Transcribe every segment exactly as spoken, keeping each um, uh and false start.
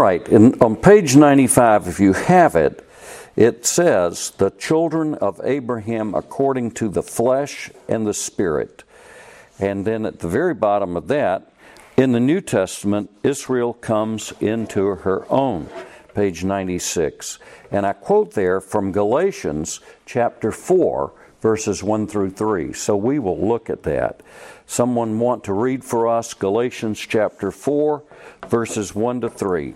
right, in, on page ninety-five, if you have it, it says, the children of Abraham according to the flesh and the spirit. And then at the very bottom of that, in the New Testament, Israel comes into her own, page ninety-six. And I quote there from Galatians chapter four, verses one through three. So we will look at that. Someone want to read for us Galatians chapter four, verses one to three.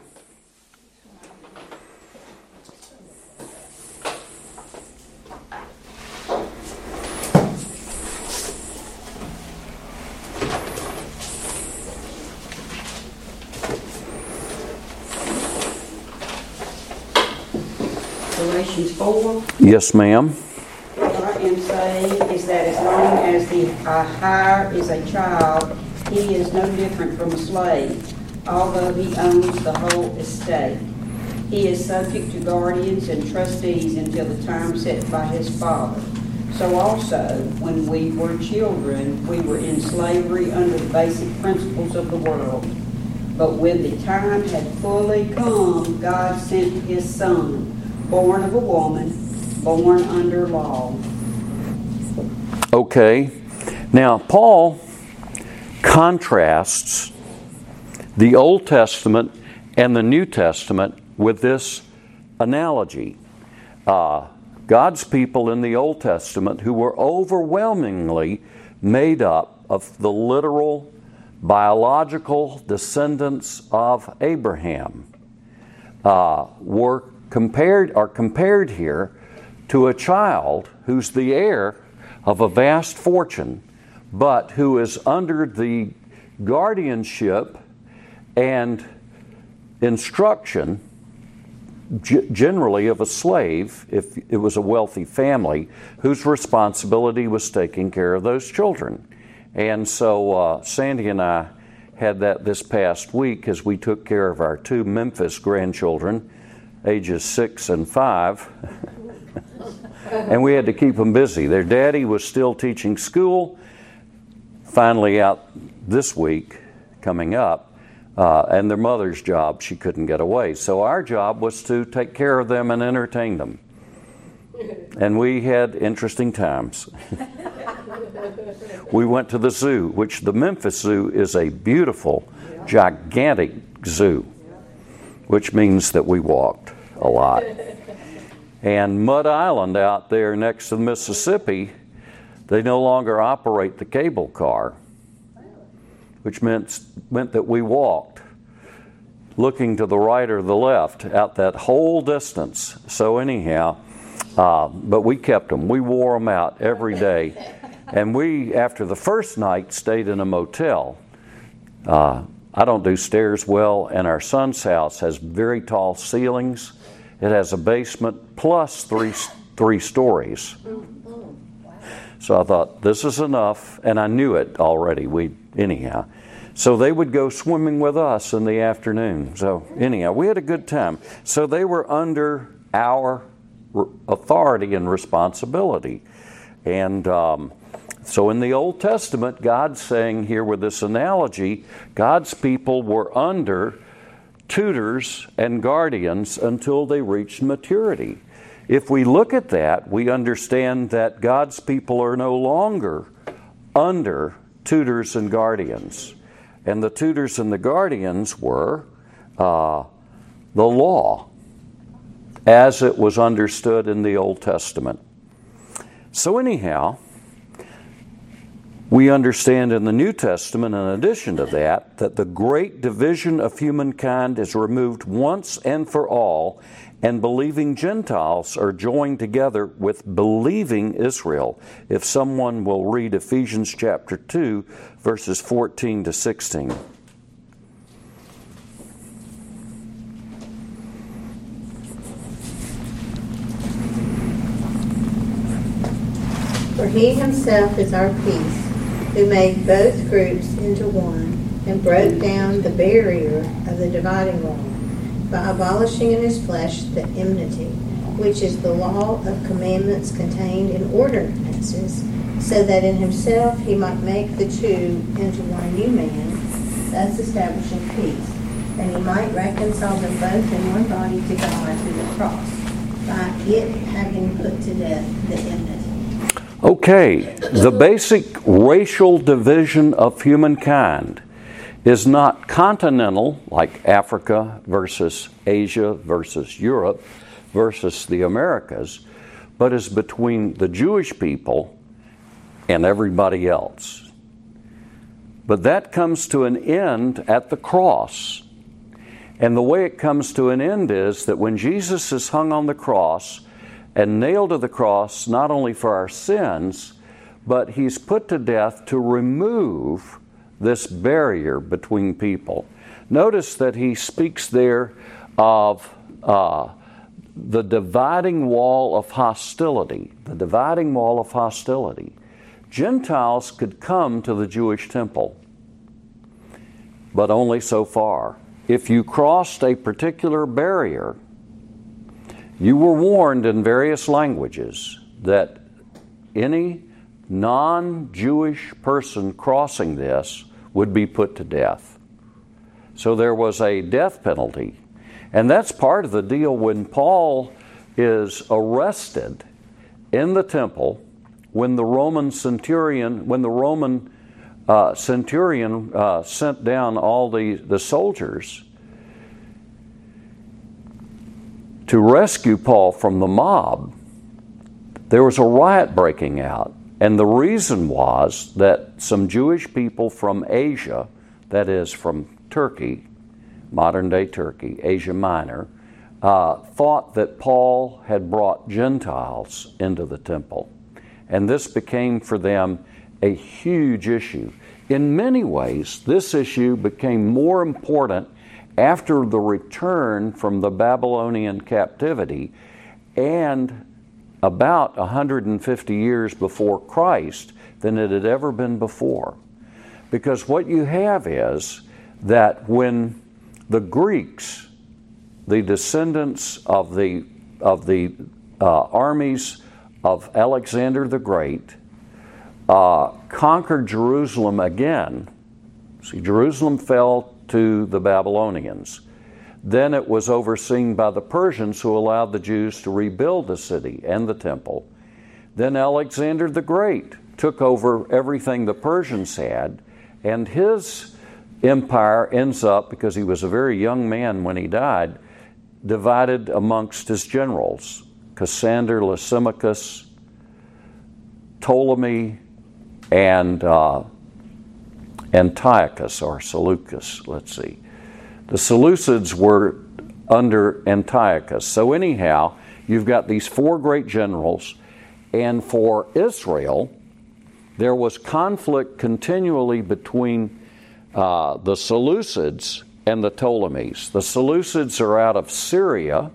Galatians four. Yes, ma'am. What I am saying is that as long as the uh, hire is a child, he is no different from a slave, although he owns the whole estate. He is subject to guardians and trustees until the time set by his father. So also, when we were children, we were in slavery under the basic principles of the world. But when the time had fully come, God sent his Son, born of a woman, born under law. Okay. Now, Paul contrasts the Old Testament and the New Testament with this analogy. Uh, God's people in the Old Testament, who were overwhelmingly made up of the literal biological descendants of Abraham, uh, were compared are compared here to a child who's the heir of a vast fortune, but who is under the guardianship and instruction g- generally of a slave, if it was a wealthy family, whose responsibility was taking care of those children. And so uh, Sandy and I had that this past week as we took care of our two Memphis grandchildren, ages six and five, and we had to keep them busy. Their daddy was still teaching school, finally out this week, coming up, uh, and their mother's job, she couldn't get away. So our job was to take care of them and entertain them. And we had interesting times. We went to the zoo, which the Memphis Zoo is a beautiful, gigantic zoo, which means that we walked a lot. And Mud Island out there next to the Mississippi, they no longer operate the cable car, which meant, meant that we walked, looking to the right or the left, out that whole distance. So anyhow, uh, but we kept them. We wore them out every day. And we, after the first night, stayed in a motel. Uh, I don't do stairs well, and our son's house has very tall ceilings. It has a basement plus three three stories. So I thought, this is enough, and I knew it already. We anyhow. So they would go swimming with us in the afternoon. So anyhow, we had a good time. So they were under our authority and responsibility. And um, so in the Old Testament, God's saying here with this analogy, God's people were under tutors and guardians until they reached maturity. If we look at that, we understand that God's people are no longer under tutors and guardians. And the tutors and the guardians were uh, the law, as it was understood in the Old Testament. So anyhow, we understand in the New Testament, in addition to that, that the great division of humankind is removed once and for all, and believing Gentiles are joined together with believing Israel. If someone will read Ephesians chapter two, verses fourteen to sixteen. For he himself is our peace, who made both groups into one, and broke down the barrier of the dividing wall, by abolishing in his flesh the enmity, which is the law of commandments contained in ordinances, so that in himself he might make the two into one new man, thus establishing peace, and he might reconcile them both in one body to God through the cross, by it having put to death the enmity. Okay, the basic racial division of humankind is not continental, like Africa versus Asia versus Europe versus the Americas, but is between the Jewish people and everybody else. But that comes to an end at the cross. And the way it comes to an end is that when Jesus is hung on the cross and nailed to the cross, not only for our sins, but he's put to death to remove this barrier between people. Notice that he speaks there of uh, the dividing wall of hostility. The dividing wall of hostility. Gentiles could come to the Jewish temple, but only so far. If you crossed a particular barrier, you were warned in various languages that any non-Jewish person crossing this would be put to death. So there was a death penalty. And that's part of the deal when Paul is arrested in the temple, when the Roman centurion, when the Roman uh, centurion uh, sent down all the, the soldiers to rescue Paul from the mob, there was a riot breaking out. And the reason was that some Jewish people from Asia, that is from Turkey, modern-day Turkey, Asia Minor, uh, thought that Paul had brought Gentiles into the temple. And this became for them a huge issue. In many ways, this issue became more important after the return from the Babylonian captivity and about one hundred fifty years before Christ than it had ever been before. Because what you have is that when the Greeks, the descendants of the, of the uh, armies of Alexander the Great, uh, conquered Jerusalem again. See, Jerusalem fell to the Babylonians. Then it was overseen by the Persians, who allowed the Jews to rebuild the city and the temple. Then Alexander the Great took over everything the Persians had, and his empire ends up, because he was a very young man when he died, divided amongst his generals: Cassander, Lysimachus, Ptolemy, and uh, Antiochus, or Seleucus, let's see. The Seleucids were under Antiochus. So anyhow, you've got these four great generals, and for Israel, there was conflict continually between uh, the Seleucids and the Ptolemies. The Seleucids are out of Syria,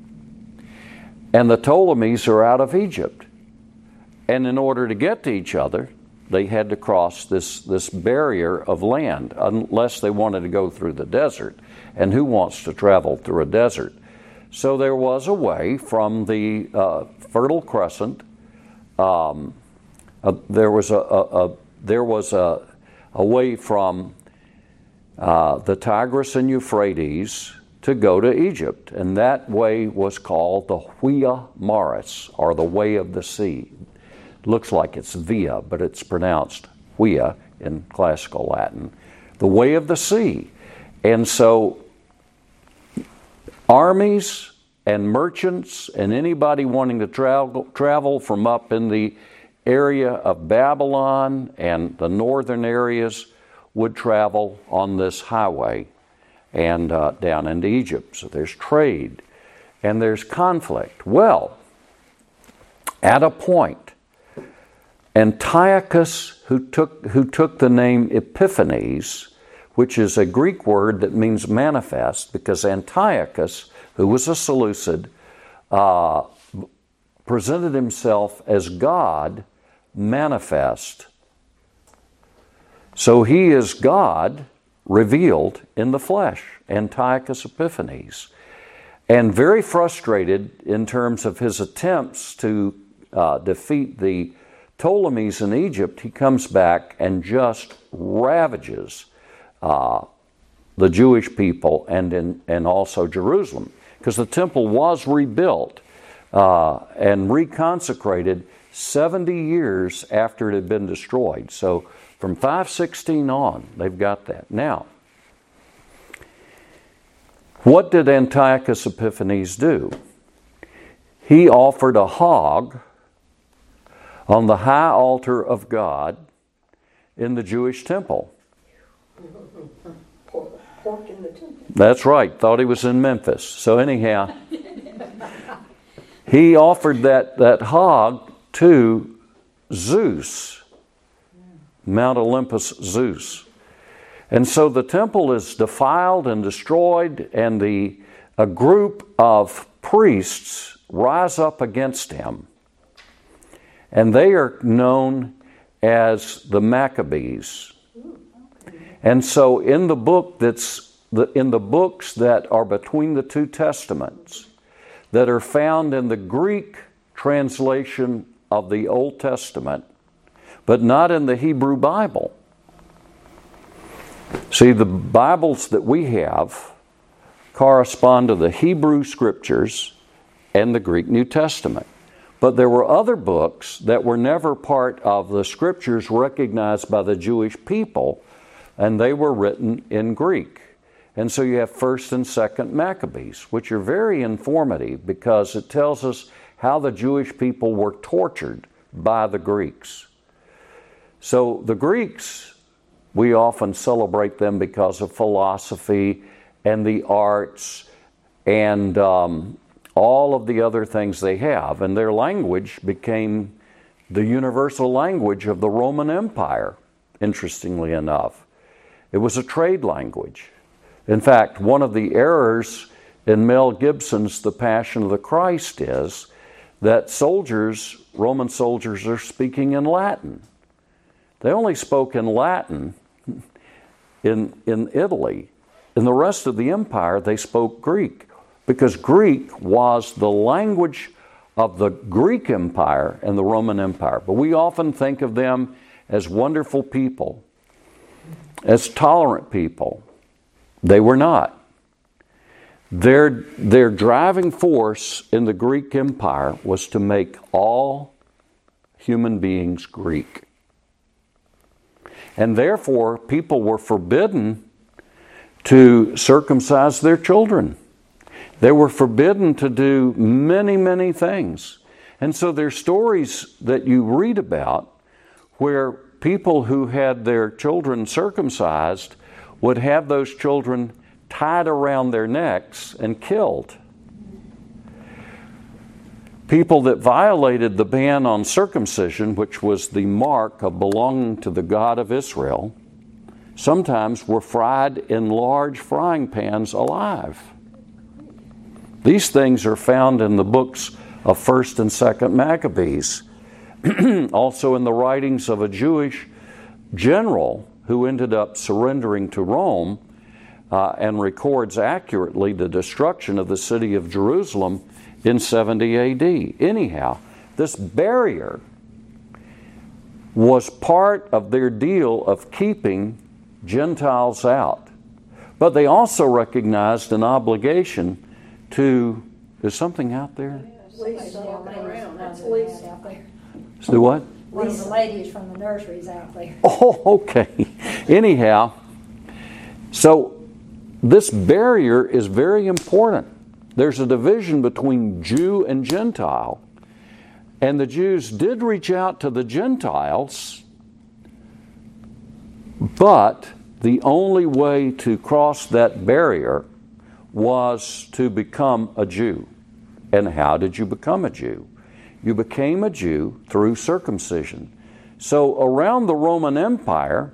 and the Ptolemies are out of Egypt. And in order to get to each other, they had to cross this, this barrier of land, unless they wanted to go through the desert. And who wants to travel through a desert? So there was a way from the uh, Fertile Crescent. Um, uh, there was a, a, a there was a, a way from uh, the Tigris and Euphrates to go to Egypt, and that way was called the Via Maris, or the Way of the Sea. Looks like it's via, but it's pronounced via in classical Latin. The Way of the Sea. And so armies and merchants and anybody wanting to travel, travel from up in the area of Babylon and the northern areas would travel on this highway and uh, down into Egypt. So there's trade and there's conflict. Well, at a point, Antiochus, who took, who took the name Epiphanes, which is a Greek word that means manifest, because Antiochus, who was a Seleucid, uh, presented himself as God manifest. So he is God revealed in the flesh, Antiochus Epiphanes. And very frustrated in terms of his attempts to uh, defeat the Ptolemies in Egypt, he comes back and just ravages uh, the Jewish people and in, and also Jerusalem, because the temple was rebuilt uh, and reconsecrated seventy years after it had been destroyed. So from five sixteen on, they've got that. Now, what did Antiochus Epiphanes do? He offered a hog on the high altar of God in the Jewish temple. Pork in the temple. That's right. Thought he was in Memphis. So anyhow, he offered that, that hog to Zeus, Mount Olympus Zeus. And so the temple is defiled and destroyed, and the a group of priests rise up against him. And they are known as the Maccabees. And so in the book that's the, in the books that are between the two testaments, that are found in the Greek translation of the Old Testament, but not in the Hebrew Bible. See, the Bibles that we have correspond to the Hebrew Scriptures and the Greek New Testament. But there were other books that were never part of the Scriptures recognized by the Jewish people, and they were written in Greek. And so you have First and Second Maccabees, which are very informative because it tells us how the Jewish people were tortured by the Greeks. So the Greeks, we often celebrate them because of philosophy and the arts and um, all of the other things they have. And their language became the universal language of the Roman Empire, interestingly enough. It was a trade language. In fact, one of the errors in Mel Gibson's The Passion of the Christ is that soldiers, Roman soldiers, are speaking in Latin. They only spoke in Latin in, in Italy. In the rest of the empire, they spoke Greek, because Greek was the language of the Greek Empire and the Roman Empire. But we often think of them as wonderful people, as tolerant people. They were not. Their, their driving force in the Greek Empire was to make all human beings Greek. And therefore, people were forbidden to circumcise their children. They were forbidden to do many, many things. And so there's stories that you read about where people who had their children circumcised would have those children tied around their necks and killed. People that violated the ban on circumcision, which was the mark of belonging to the God of Israel, sometimes were fried in large frying pans alive. These things are found in the books of First and Second Maccabees, also in the writings of a Jewish general who ended up surrendering to Rome uh, and records accurately the destruction of the city of Jerusalem in seventy A D. Anyhow, this barrier was part of their deal of keeping Gentiles out. But they also recognized an obligation to... Is something out there? Lisa walking around. That's Lisa out there. Do what? One of the ladies from the nursery's out there. Oh, okay. Anyhow, so this barrier is very important. There's a division between Jew and Gentile. And the Jews did reach out to the Gentiles, but the only way to cross that barrier was to become a Jew. And how did you become a Jew? You became a Jew through circumcision. So around the Roman Empire,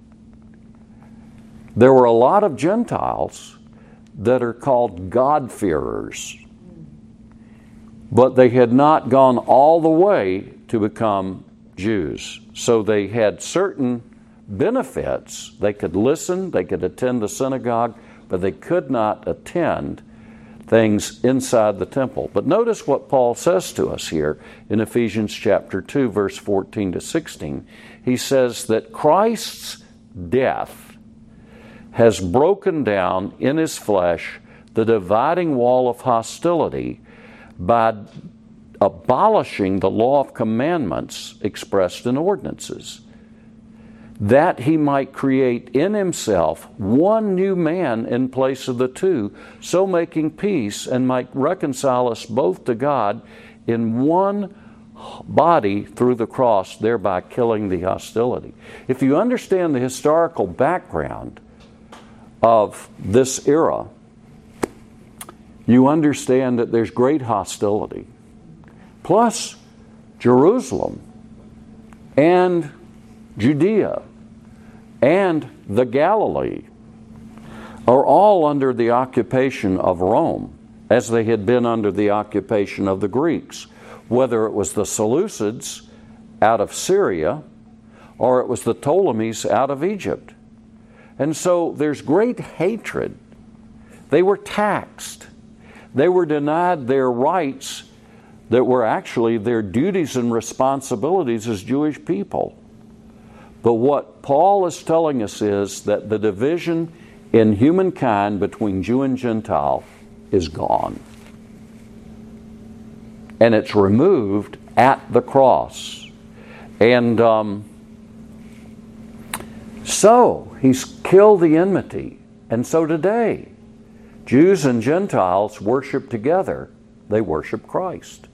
there were a lot of Gentiles that are called God-fearers. But they had not gone all the way to become Jews. So they had certain benefits. They could listen, they could attend the synagogue, but they could not attend things inside the temple. But notice what Paul says to us here in Ephesians chapter two, verse fourteen to sixteen. He says that Christ's death has broken down in his flesh the dividing wall of hostility by abolishing the law of commandments expressed in ordinances, that he might create in himself one new man in place of the two, so making peace, and might reconcile us both to God in one body through the cross, thereby killing the hostility. If you understand the historical background of this era, you understand that there's great hostility. Plus, Jerusalem and Judea and the Galilee are all under the occupation of Rome, as they had been under the occupation of the Greeks, whether it was the Seleucids out of Syria or it was the Ptolemies out of Egypt. And so there's great hatred. They were taxed. They were denied their rights that were actually their duties and responsibilities as Jewish people. But what Paul is telling us is that the division in humankind between Jew and Gentile is gone. And it's removed at the cross. And um, so he's killed the enmity. And so today, Jews and Gentiles worship together. They worship Christ.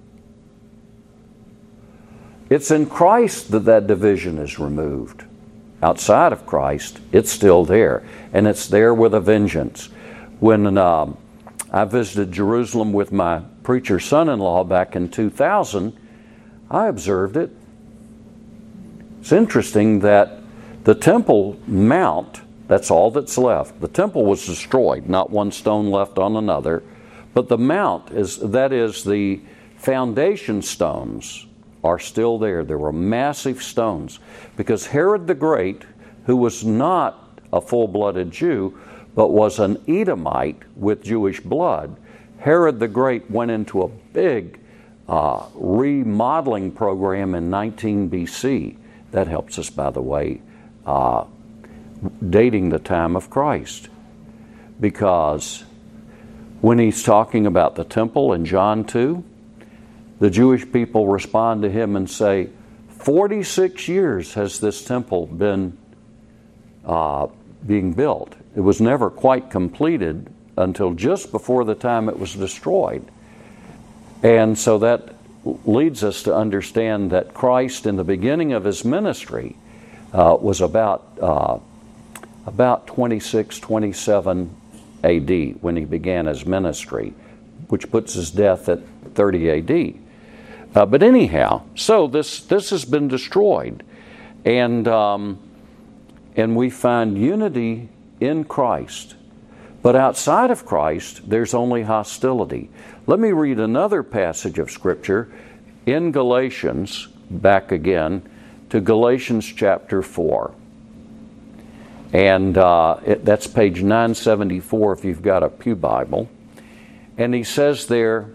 It's in Christ that that division is removed. Outside of Christ, it's still there. And it's there with a vengeance. When uh, I visited Jerusalem with my preacher son-in-law back in two thousand, I observed it. It's interesting that the Temple Mount, that's all that's left. The temple was destroyed, not one stone left on another. But the mount, is that is the foundation stones, are still there. There were massive stones. Because Herod the Great, who was not a full-blooded Jew, but was an Edomite with Jewish blood, Herod the Great went into a big uh, remodeling program in nineteen B C. That helps us, by the way, uh, dating the time of Christ. Because when he's talking about the temple in John two, the Jewish people respond to him and say, forty-six years has this temple been uh, being built. It was never quite completed until just before the time it was destroyed. And so that leads us to understand that Christ, in the beginning of his ministry, uh, was about uh, about twenty-six, twenty-seven A D when he began his ministry, which puts his death at thirty A D. Uh, but anyhow, so this this has been destroyed, and um, and we find unity in Christ. But outside of Christ, there's only hostility. Let me read another passage of Scripture in Galatians, back again to Galatians chapter four. And uh, it, that's page nine seventy-four if you've got a Pew Bible. And he says there,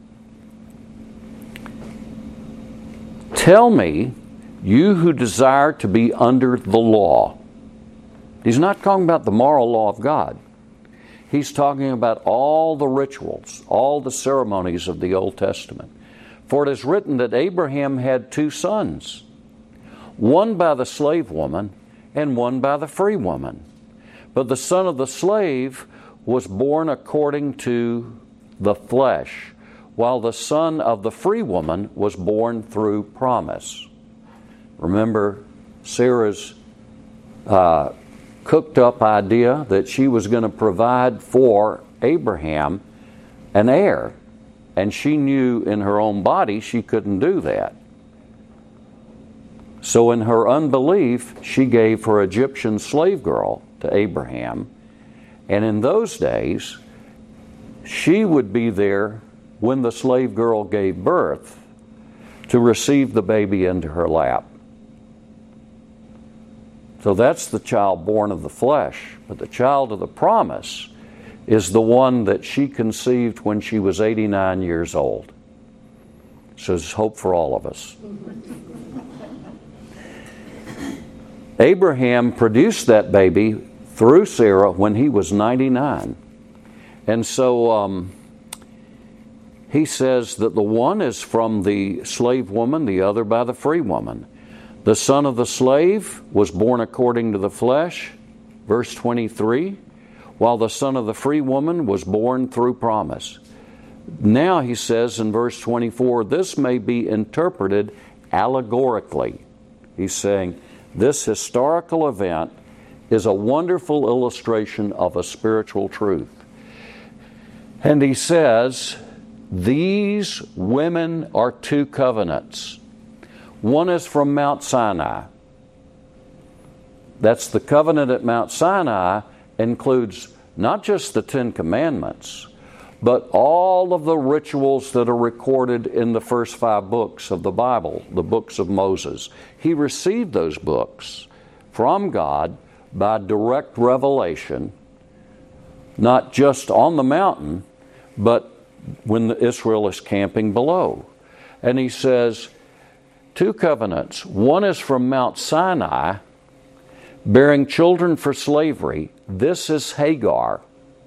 "Tell me, you who desire to be under the law." He's not talking about the moral law of God. He's talking about all the rituals, all the ceremonies of the Old Testament. For it is written that Abraham had two sons, one by the slave woman and one by the free woman. But the son of the slave was born according to the flesh, while the son of the free woman was born through promise. Remember Sarah's uh, cooked up idea that she was going to provide for Abraham an heir, and she knew in her own body she couldn't do that. So in her unbelief, she gave her Egyptian slave girl to Abraham, and in those days, she would be there when the slave girl gave birth to receive the baby into her lap. So that's the child born of the flesh. But the child of the promise is the one that she conceived when she was eighty-nine years old. So there's hope for all of us. Abraham produced that baby through Sarah when he was ninety-nine. And so um, he says that the one is from the slave woman, the other by the free woman. The son of the slave was born according to the flesh, verse twenty-three, while the son of the free woman was born through promise. Now he says in verse twenty-four, this may be interpreted allegorically. He's saying this historical event is a wonderful illustration of a spiritual truth. And he says, these women are two covenants. One is from Mount Sinai. That's the covenant at Mount Sinai, includes not just the Ten Commandments, but all of the rituals that are recorded in the first five books of the Bible, the books of Moses. He received those books from God by direct revelation, not just on the mountain, but when Israel is camping below. And he says, two covenants. One is from Mount Sinai, bearing children for slavery. This is Hagar.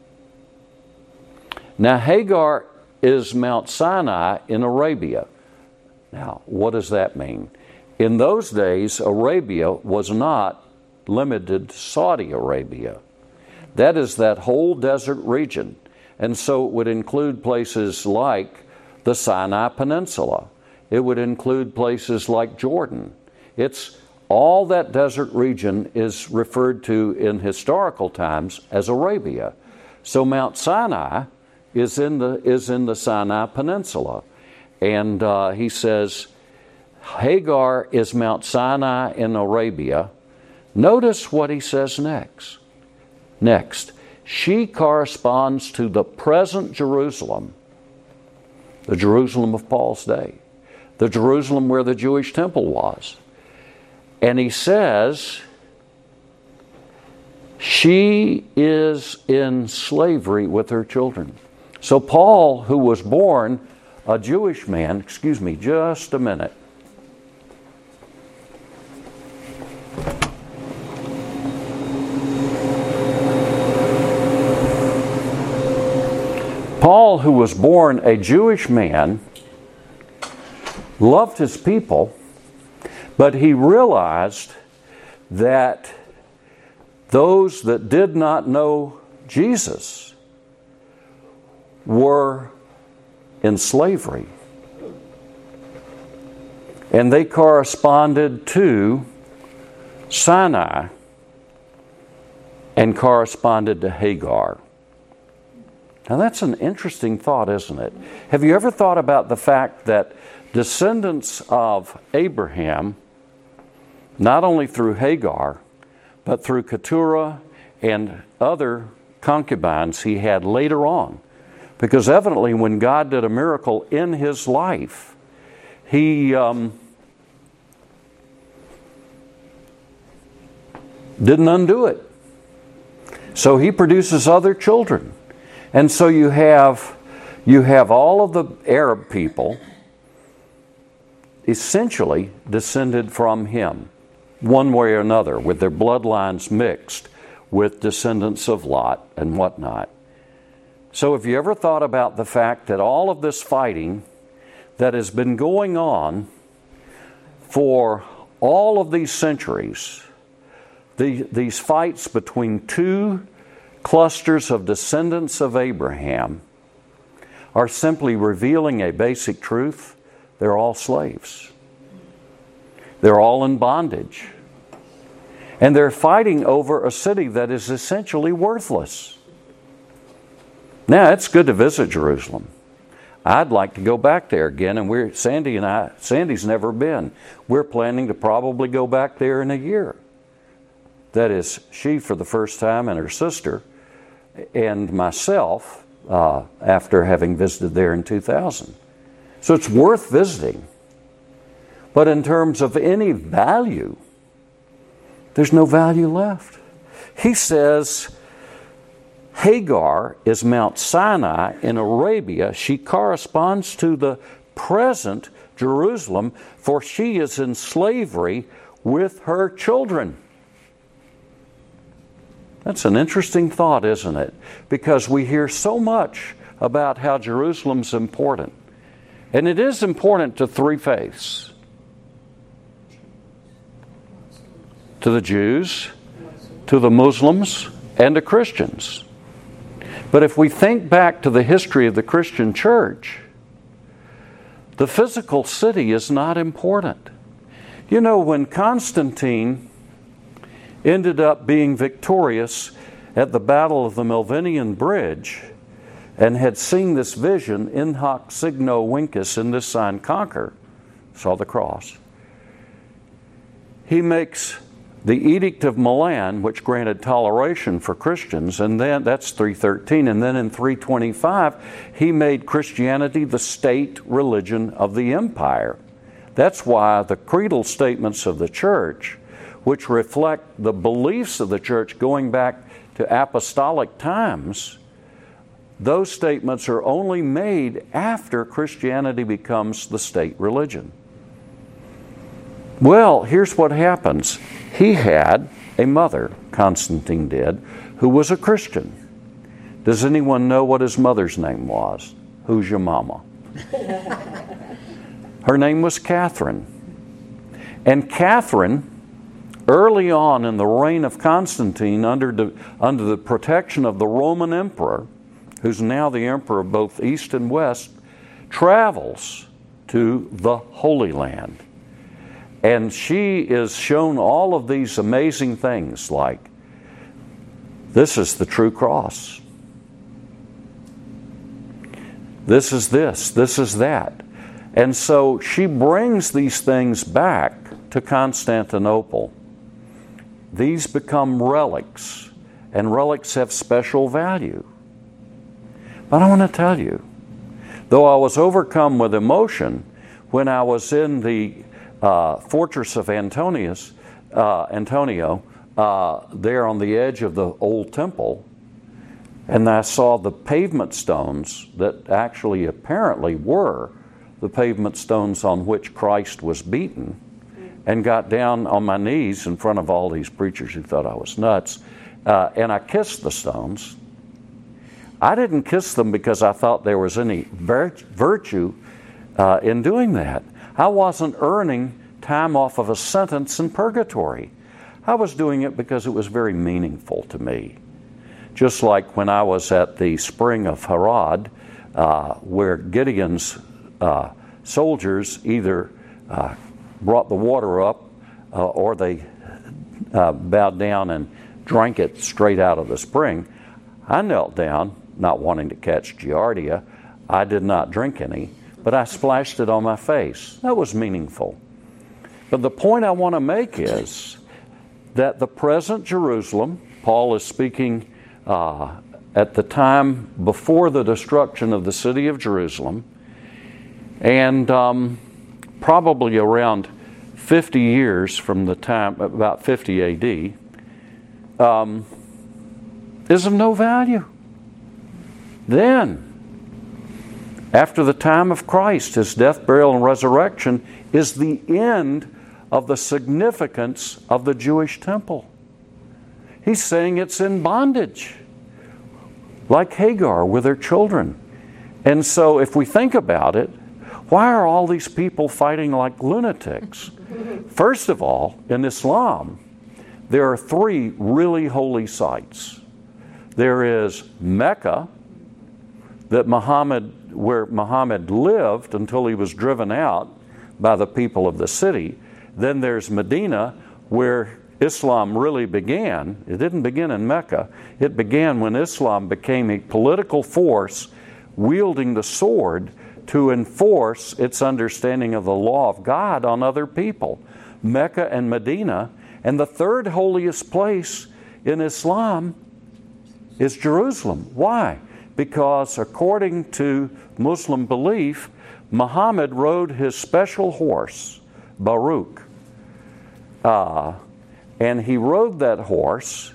Now, Hagar is Mount Sinai in Arabia. Now, what does that mean? In those days, Arabia was not limited to Saudi Arabia. That is that whole desert region. And so it would include places like the Sinai Peninsula. It would include places like Jordan. It's all that desert region is referred to in historical times as Arabia. So Mount Sinai is in the is in the Sinai Peninsula. And uh, he says, Hagar is Mount Sinai in Arabia. Notice what he says next. Next, she corresponds to the present Jerusalem, the Jerusalem of Paul's day, the Jerusalem where the Jewish temple was. And he says, she is in slavery with her children. So Paul, who was born a Jewish man, excuse me, just a minute. Paul, who was born a Jewish man, loved his people, but he realized that those that did not know Jesus were in slavery. And they corresponded to Sinai and corresponded to Hagar. Now that's an interesting thought, isn't it? Have you ever thought about the fact that descendants of Abraham, not only through Hagar, but through Keturah and other concubines he had later on? Because evidently when God did a miracle in his life, he um, didn't undo it. So he produces other children. And so you have, you have all of the Arab people essentially descended from him, one way or another, with their bloodlines mixed with descendants of Lot and whatnot. So have you ever thought about the fact that all of this fighting that has been going on for all of these centuries, the, these fights between two clusters of descendants of Abraham are simply revealing a basic truth? They're all slaves. They're all in bondage. And they're fighting over a city that is essentially worthless. Now, it's good to visit Jerusalem. I'd like to go back there again, and we're Sandy and I, Sandy's never been. We're planning to probably go back there in a year. That is, she for the first time and her sister, and myself uh, after having visited there in two thousand. So it's worth visiting. But in terms of any value, there's no value left. He says, Hagar is Mount Sinai in Arabia. She corresponds to the present Jerusalem, for she is in slavery with her children. That's an interesting thought, isn't it? Because we hear so much about how Jerusalem's important. And it is important to three faiths. To the Jews, to the Muslims, and to Christians. But if we think back to the history of the Christian church, the physical city is not important. You know, when Constantine ended up being victorious at the Battle of the Milvian Bridge and had seen this vision, in hoc signo vinces, in this sign conquer, saw the cross, he makes the Edict of Milan, which granted toleration for Christians, and then that's three thirteen, and then in three twenty-five, he made Christianity the state religion of the empire. That's why the creedal statements of the church, which reflect the beliefs of the church going back to apostolic times, those statements are only made after Christianity becomes the state religion. Well, here's what happens. He had a mother, Constantine did, who was a Christian. Does anyone know what his mother's name was? Who's your mama? Her name was Catherine. And Catherine, early on in the reign of Constantine, under the, under the protection of the Roman emperor, who's now the emperor of both East and West, travels to the Holy Land. And she is shown all of these amazing things like, this is the true cross. This is this, this is that. And so she brings these things back to Constantinople. These become relics, and relics have special value. But I want to tell you, though I was overcome with emotion when I was in the uh, fortress of Antonius, uh, Antonio, uh, there on the edge of the old temple, and I saw the pavement stones that actually apparently were the pavement stones on which Christ was beaten, and got down on my knees in front of all these preachers who thought I was nuts, uh, and I kissed the stones. I didn't kiss them because I thought there was any vir- virtue uh, in doing that. I wasn't earning time off of a sentence in purgatory. I was doing it because it was very meaningful to me. Just like when I was at the spring of Harod, uh, where Gideon's uh, soldiers either uh, brought the water up uh, or they uh, bowed down and drank it straight out of the spring. I knelt down, not wanting to catch Giardia. I did not drink any, but I splashed it on my face. That was meaningful. But the point I want to make is that the present Jerusalem, Paul is speaking uh, at the time before the destruction of the city of Jerusalem, and um, probably around fifty years from the time, about fifty A D, um, is of no value. Then, after the time of Christ, His death, burial, and resurrection is the end of the significance of the Jewish temple. He's saying it's in bondage, like Hagar with her children. And so if we think about it, why are all these people fighting like lunatics? First of all, in Islam, there are three really holy sites. There is Mecca, that Muhammad, where Muhammad lived until he was driven out by the people of the city. Then there's Medina, where Islam really began. It didn't begin in Mecca. It began when Islam became a political force wielding the sword to enforce its understanding of the law of God on other people. Mecca and Medina. And the third holiest place in Islam is Jerusalem. Why? Because according to Muslim belief, Muhammad rode his special horse, Baruch. Uh, and he rode that horse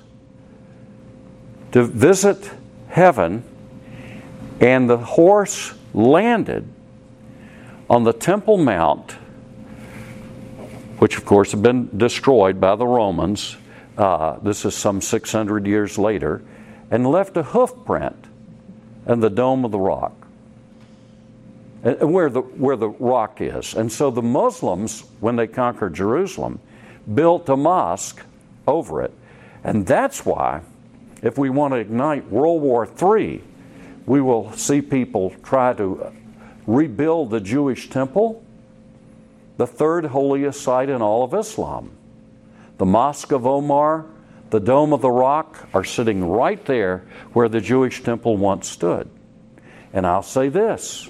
to visit heaven, and the horse landed on the Temple Mount, which of course had been destroyed by the Romans, uh, this is some six hundred years later, and left a hoof print in the Dome of the Rock, and where the, where the rock is. And so the Muslims, when they conquered Jerusalem, built a mosque over it. And that's why, if we want to ignite World War Three, we will see people try to rebuild the Jewish temple, the third holiest site in all of Islam. The Mosque of Omar, the Dome of the Rock are sitting right there where the Jewish temple once stood. And I'll say this.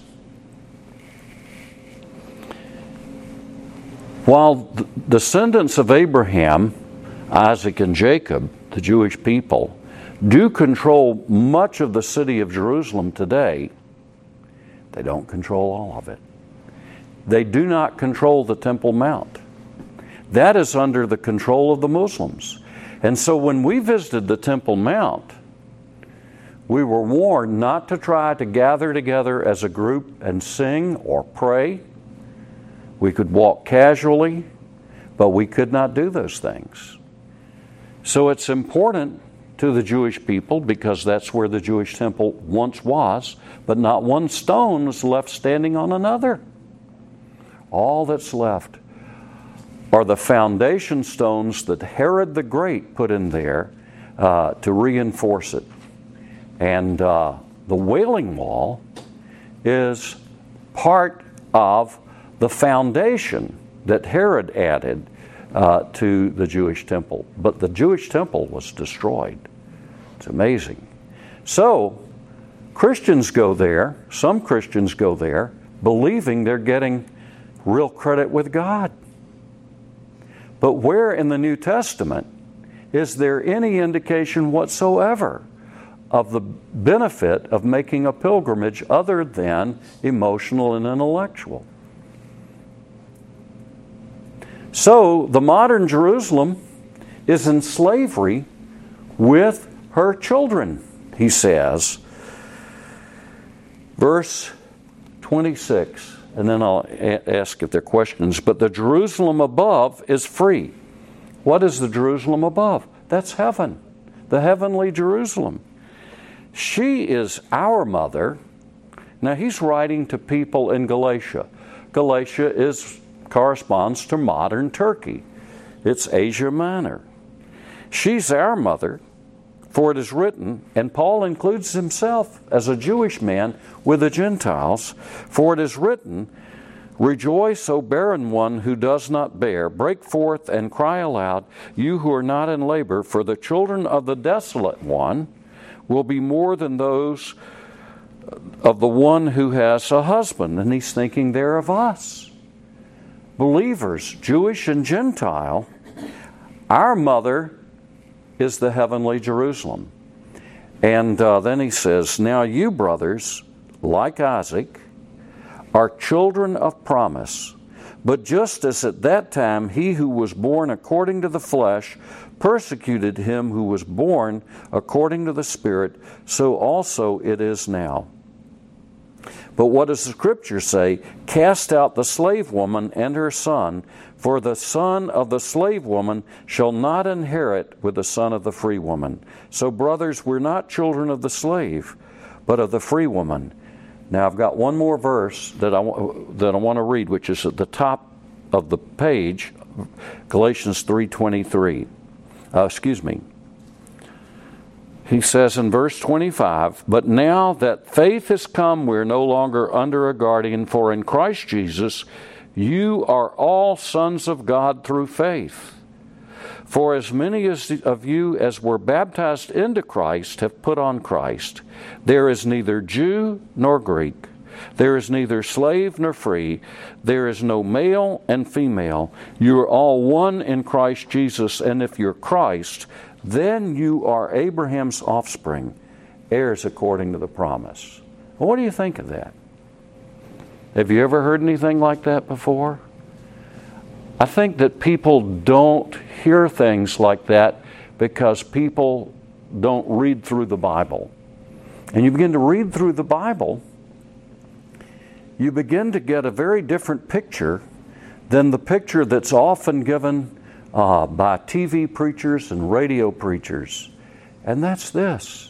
While the descendants of Abraham, Isaac, and Jacob, the Jewish people, do control much of the city of Jerusalem today, they don't control all of it. They do not control the Temple Mount. That is under the control of the Muslims. And so when we visited the Temple Mount, we were warned not to try to gather together as a group and sing or pray. We could walk casually, but we could not do those things. So it's important to the Jewish people, because that's where the Jewish temple once was, but not one stone was left standing on another. All that's left are the foundation stones that Herod the Great put in there uh, to reinforce it. And uh, the Wailing Wall is part of the foundation that Herod added uh, to the Jewish temple. But the Jewish temple was destroyed. It's amazing. So, Christians go there, some Christians go there, believing they're getting real credit with God. But where in the New Testament is there any indication whatsoever of the benefit of making a pilgrimage other than emotional and intellectual? So the modern Jerusalem is in slavery with her children, he says. Verse twenty-six, and then I'll a- ask if there are questions. But the Jerusalem above is free. What is the Jerusalem above? That's heaven, the heavenly Jerusalem. She is our mother. Now he's writing to people in Galatia. Galatia is corresponds to modern Turkey. It's Asia Minor. She's our mother, for it is written, and Paul includes himself as a Jewish man with the Gentiles, for it is written, rejoice, O barren one who does not bear, break forth and cry aloud, you who are not in labor, for the children of the desolate one will be more than those of the one who has a husband. And he's thinking there of us. Believers, Jewish and Gentile, our mother is the heavenly Jerusalem. And uh, then he says, now you brothers, like Isaac, are children of promise. But just as at that time he who was born according to the flesh persecuted him who was born according to the Spirit, so also it is now. But what does the Scripture say? Cast out the slave woman and her son, for the son of the slave woman shall not inherit with the son of the free woman. So, brothers, we're not children of the slave, but of the free woman. Now, I've got one more verse that I, that I want to read, which is at the top of the page, Galatians three twenty-three. Uh, excuse me. He says in verse twenty-five, but now that faith has come, we're no longer under a guardian, for in Christ Jesus you are all sons of God through faith. For as many as of you as were baptized into Christ have put on Christ. There is neither Jew nor Greek. There is neither slave nor free. There is no male and female. You are all one in Christ Jesus. And if you're Christ, then you are Abraham's offspring, heirs according to the promise. Well, what do you think of that? Have you ever heard anything like that before? I think that people don't hear things like that because people don't read through the Bible. And you begin to read through the Bible, you begin to get a very different picture than the picture that's often given uh, by T V preachers and radio preachers. And that's this.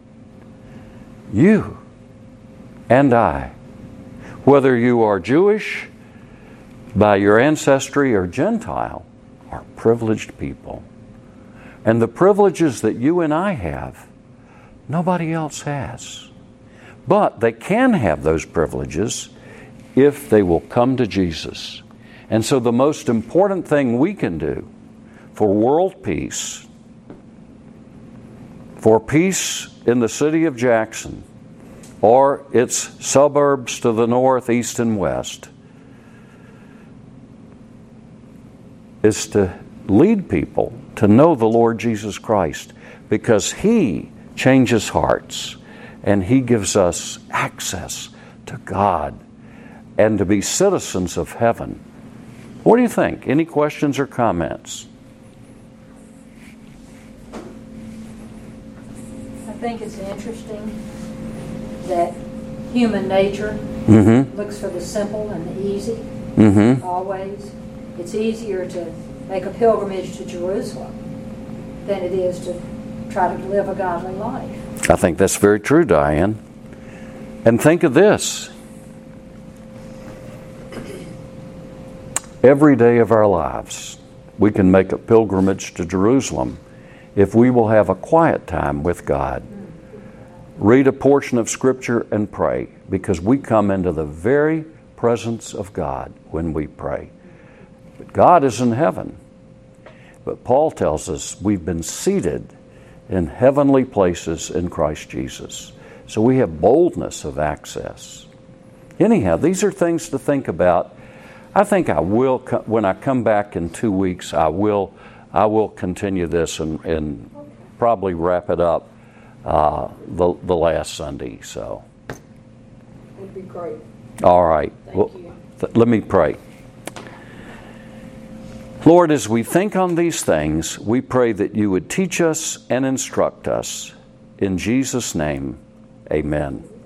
You and I, whether you are Jewish by your ancestry or Gentile, are privileged people. And the privileges that you and I have, nobody else has. But they can have those privileges if they will come to Jesus. And so the most important thing we can do for world peace, for peace in the city of Jackson, or its suburbs to the north, east, and west, is to lead people to know the Lord Jesus Christ, because He changes hearts and He gives us access to God and to be citizens of heaven. What do you think? Any questions or comments? I think it's interesting that human nature Mm-hmm. looks for the simple and the easy, Mm-hmm. always. It's easier to make a pilgrimage to Jerusalem than it is to try to live a godly life. I think that's very true, Diane. And think of this. Every day of our lives, we can make a pilgrimage to Jerusalem if we will have a quiet time with God. Read a portion of Scripture and pray, because we come into the very presence of God when we pray. But God is in heaven. But Paul tells us we've been seated in heavenly places in Christ Jesus. So we have boldness of access. Anyhow, these are things to think about. I think I will, when I come back in two weeks, I will I will continue this and, and probably wrap it up uh, the, the last Sunday. So, Would be great. all right. Thank Well, you. th- let me pray. Lord, as we think on these things, we pray that you would teach us and instruct us. In Jesus' name, amen.